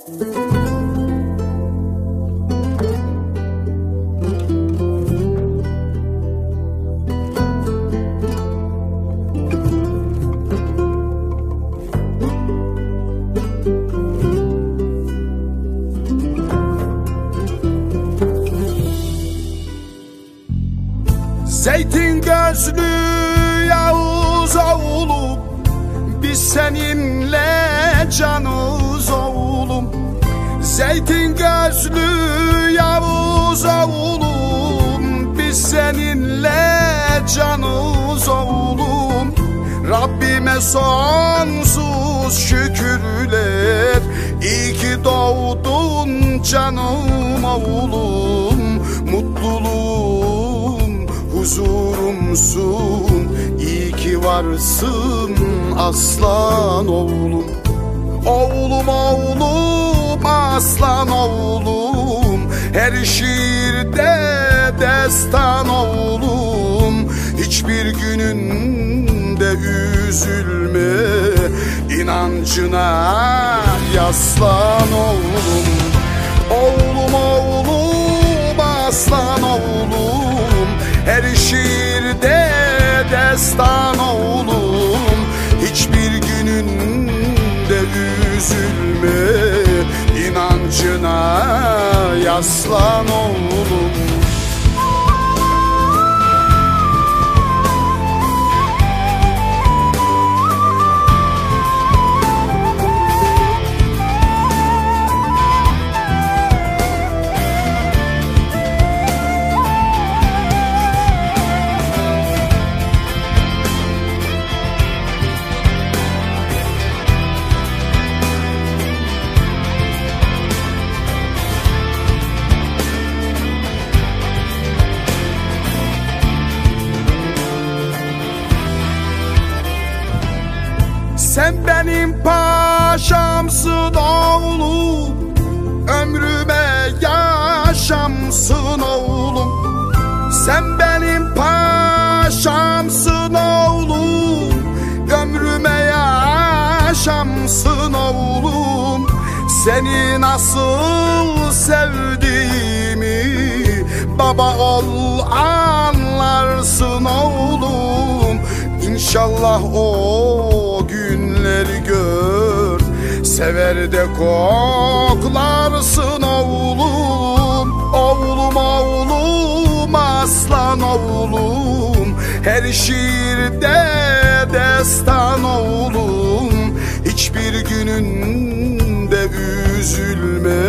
Zeytin gözlü Yavuz oğlum, biz seninle canız oğlum. Zeytin gözlü Yavuz oğlum, biz seninle canız oğlum. Rabbime sonsuz şükürler, iyi ki doğdun canım oğlum. Mutluluğum, huzurumsun, iyi ki varsın aslan oğlum. Oğlum oğlum, aslan oğlum, her şiirde destan oğlum. Hiçbir gününde üzülme, inancına yaslan oğlum. Oğlum oğlum, aslan oğlum, her şiirde destan oğlum. Hiçbir gününde üzülme, inancına yaslan oğlum. Sen benim paşamsın oğlum, ömrüme yaşamsın oğlum. Sen benim paşamsın oğlum, ömrüme yaşamsın oğlum. Seni nasıl sevdiğimi baba ol anlarsın oğlum. İnşallah o günleri gör, sever de koklarsın oğlum. Oğlum oğlum, aslan oğlum, her şiirde destan oğlum. Hiçbir gününde üzülme,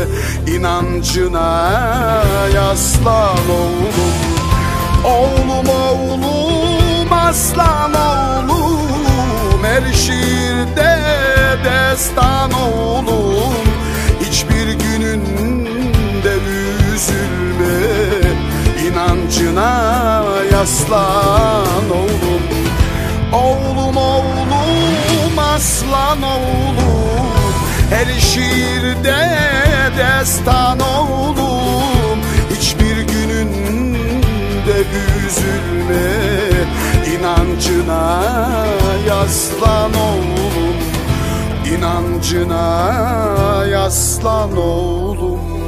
inancına yaslan oğlum. Oğlum oğlum, aslan oğlum, her şiirde destan oğlum. Hiçbir gününde üzülme, inancına yaslan oğlum. Oğlum oğlum, aslan oğlum, her şiirde destan oğlum. Hiçbir gününde üzülme, inancına yaslan oğlum. İnancına yaslan oğlum.